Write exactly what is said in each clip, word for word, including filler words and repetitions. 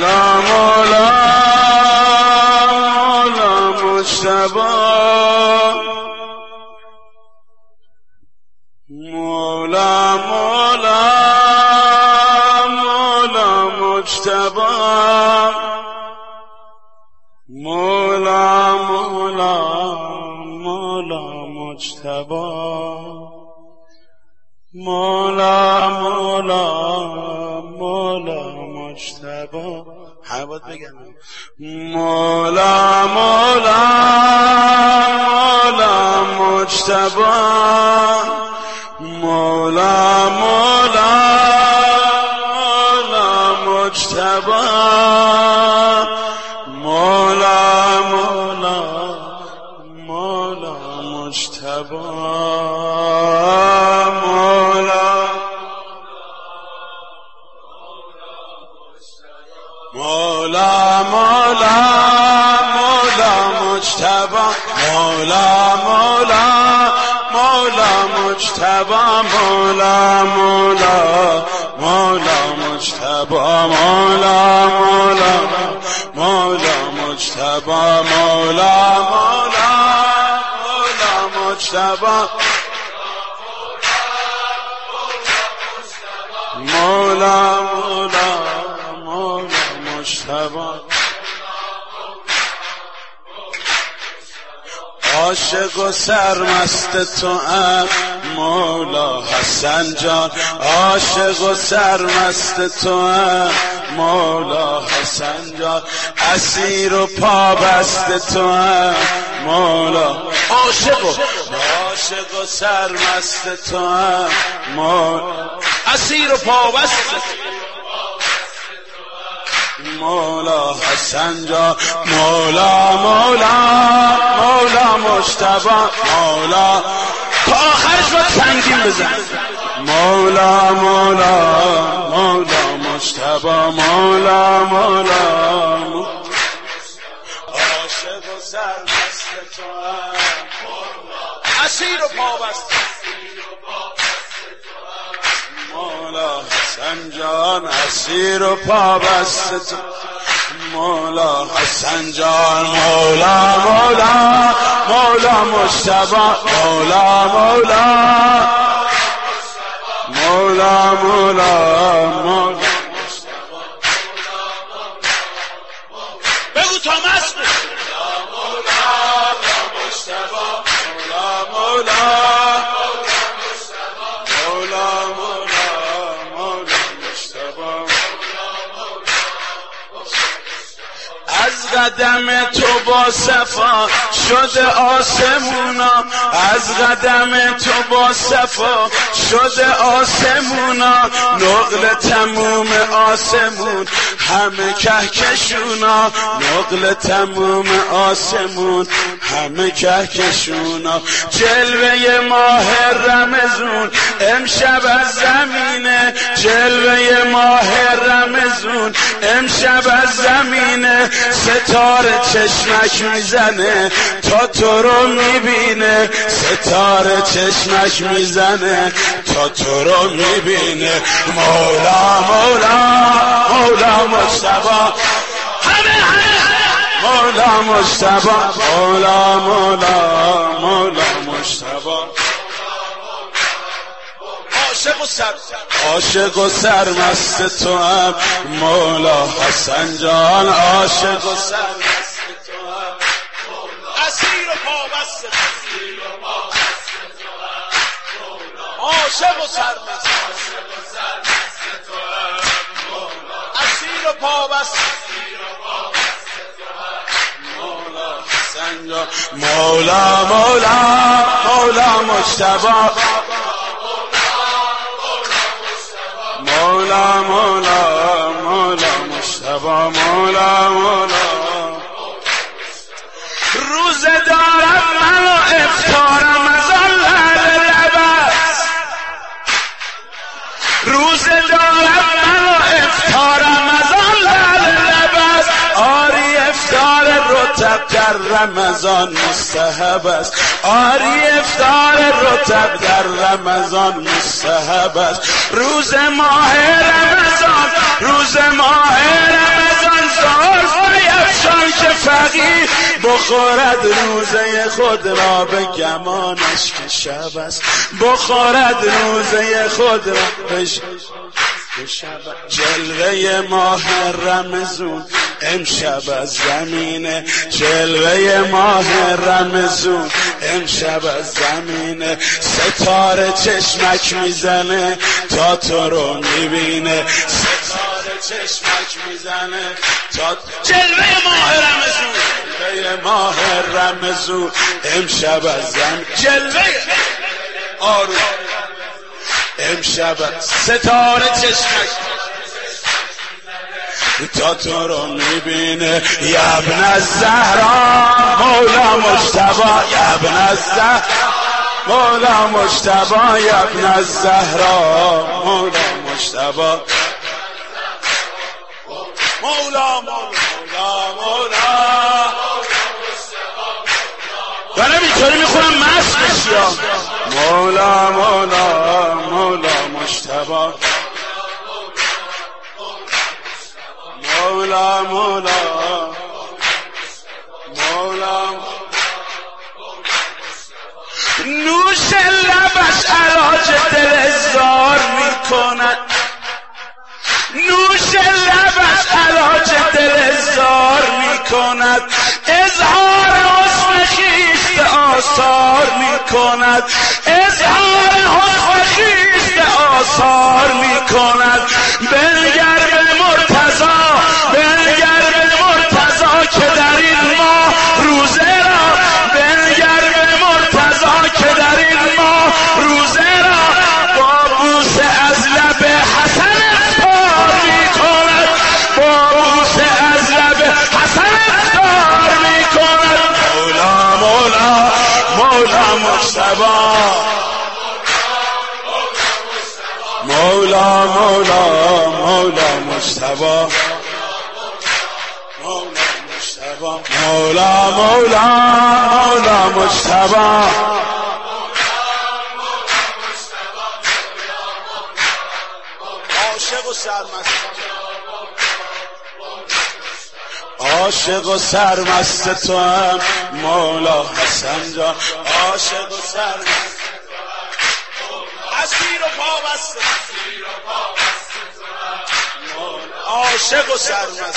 مولا مولا مولا مجتبی مولا مولا مولا مجتبی مولا مولا مولا مجتبی مولا مولا مولا مجتبی همه باید بگم مولا مولا مولا مجتبی مولا مولا مولا مجتبی مولا مولا مولا مجتبی مولا مولا مولا مولا مجتبی مولا مولا مولا مجتبی مولا مولا مولا مجتبی مولا مولا مولا مجتبی مولا مولا مولا مجتبی مولا مولا مولا مجتبی عاشق و سرمست تو ام مولا حسن جان عاشق و سرمست تو ام مولا حسن جان اسیر و پابست تو ام مولا عاشق و عاشق و سرمست تو ام مولا اسیر و پابست مولا حسن جان مولا مولا مولا مجتبی مولا تا آخرش باید سنگین بزن مولا مولا مولا مجتبی مولا مولا عاشق و سرمست تو اسیر و پابست مولا حسن جان اسیر و پابست تو مولا حسن جان مولا مولا مولا مجتبی مولا مولا مولا مولا مولا بگو تا مست مولا مجتبی مولا مولا از قدم تو با صفا شده آسمونا از قدم تو با صفا شده آسمونا نقل تموم آسمون همه کهکشونا نقل تموم آسمون همه کهکشونا جلوه ماه رمزون امشب از زمینه جلوه ماه رمزون امشب از زمینه ستاره چشمک میزنه تا تو رو میبینه ستاره چشمک میزنه تا تو رو میبینه مولا مولا مولا مجتبی همه همه مولا مجتبی مولا مولا مولا مجتبی عاشق و سر عاشق و سرمست تو هم مولا حسن جان عاشق و سرمست تو هم اسیر و پابست عاشق و سرمست تو هم اسیر و پابست مولا حسن جان مولا مولا مولا مجتبی مولا مولا مولا مجتبی مولا مولا روز دارم منو افطارم از آن لعل لبست روز دارم منو افطارم از آن لعل لبست آری افطار رطب در رمضان مستحب است آری افطار رطب در رمضان مستحب است روز ماه رمضان روز ماه رمضان بخورد روزه خود را به گمانش که شب است، بخورد روزه خود را به شب. جلوه ماه رمضان امشب از زمینه، جلوه ماه رمضان امشب از زمینه، ستاره چشمک میزنه تا تو رو میبینه، ستاره چشمک میزنه تا جلوه ماه رمضان، جلوه ماه رمضان امشب از زمینه، جلوه آروم امشب ستاره چشمک تا تو رو میبینه. یا ابن الزهرا مولا مجتبی، یا ابن الزهرا مولا مجتبی، یا ابن الزهرا مولا مجتبی، مولا مولا مولا. دارم اینطوری میخونم مست بشیا. مولا مولا مولا مجتبی، مولا مولا مولا. نوش لبش علاج دل زار میکند، نوش لبش علاج دل زار میکند، اظهار حسن خیست آثار میکند، اظهار حسن خیست آثار میکند. بنگر به مرتضی، بنگر به مرتضی که در این ماه روزه را، بنگر به مرتضی که در این ماه روزه را با بوسه از لب حسن افطار میکند، با بوسه از لب حسن افطار میکند. مولا مولا مولا مجتبی، مولا مولا مولا مجتبی، مولا مجتبی، مولا مولا مولا مجتبی. عاشق و سرمست، عاشق و سرمست تو هم مولا حسن جان، عاشق و سرمست اسیر و پابسته، عاشق و سرمست.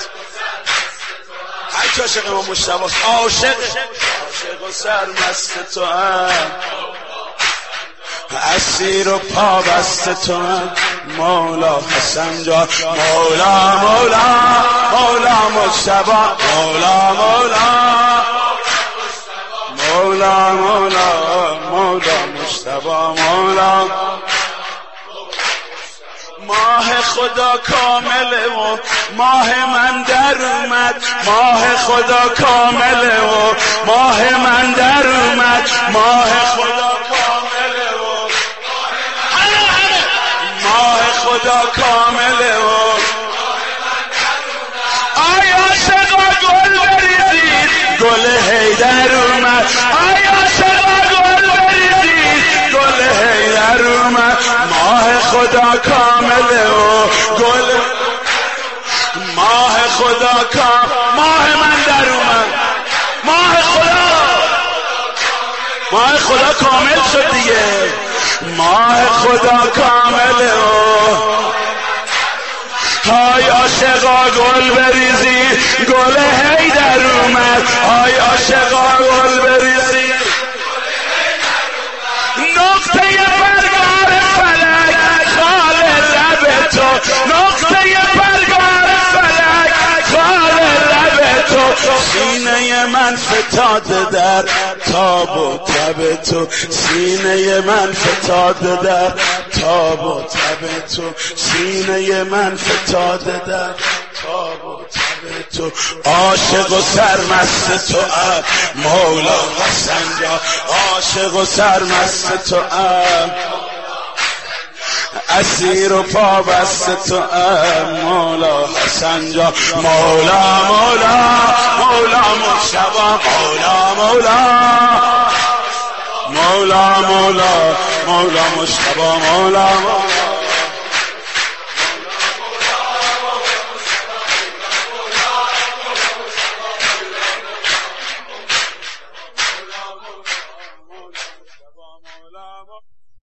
هر کی عاشق ما مجتبی، عاشق عاشق و سرمست تو هم، اسیر و پابسته تو هم مولا حسن جان، مولا مولا مولا مجتبی، مولا مولا مولا مولا مولا مجتبی، مولا. ماه خدا کامله و ماه من در اومد، ماه خدا کامله و ماه من در اومد، ماه خدا کامله و ماه خدا کامله و آیا عاشقا گل بریزید، گل حیدر اومد، آیا عاشقا گل بریزید، گل حیدر اومد. ماه خدا کامله و گل، ماه خدا کام، ماه من در اومد، ماه خدا، ماه خدا کامل شد دیگه، ماه خدا کامله و های عاشقا گل بریزی، گل حیدر اومد، های عاشقا گل بریزی. نقطه برگار فلک خال لب تو، نقطه برگار فلک خال لب تو، سینه من فتاده در تاب و تب تو، سینه من فتاده در تاب و تب تو، سینه من فتاده در تاب و تب تو. عاشق و سرمست تو ام مولا حسن جان، عاشق و سرمست تو ام، اسیر و پابست تو ام مولا حسن جان، مولا مولا مولا مجتبی، مولا مولا مولا مولا مولا مجتبی، مولا مولا. علما